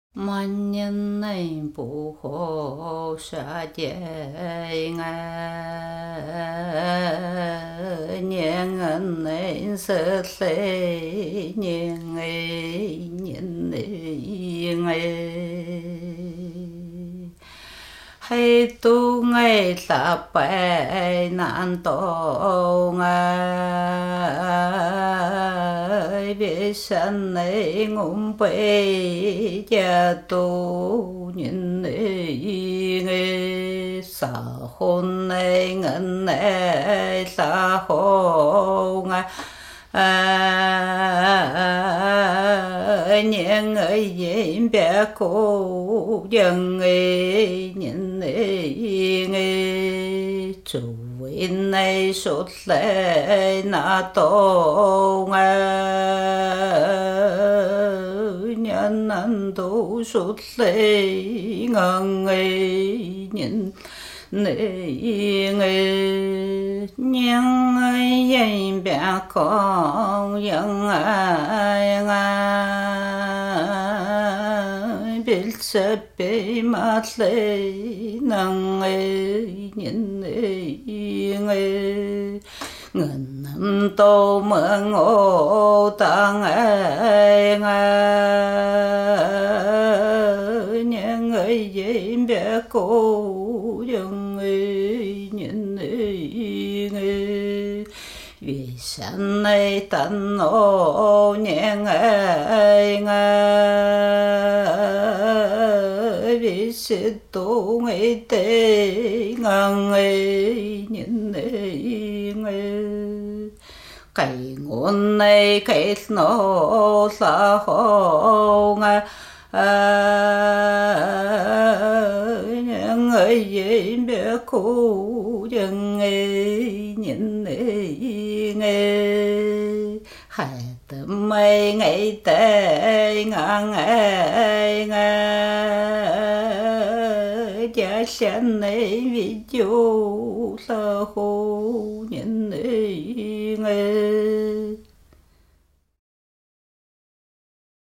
万年内不活杀劫年恩内色泪年年hay tu ngày là bài nạn tổ ngày biết sanh này ngum bê gia tu nhìn ngày xã hôn này ngân này xã hôn những người dễ bé cô dân nhìn chủ in này sốt lệ na tô nhân ăn tu sốt lệ ngang nhìn những ai dạy bé con những ai biết sẽ bị mất lấy năng nhìn ngân năm tô mơ ngô tăng những người dễ bé cô dân nhìn vì sanh này tận ô nhẹ vì sự tu ngày tê ngang nhìn cái nguồn này cái nó xa hồ những người dễ bé cô dân nhìn hai tầm mây ngày tê ngang cha sen này vì chú sa khô nhìn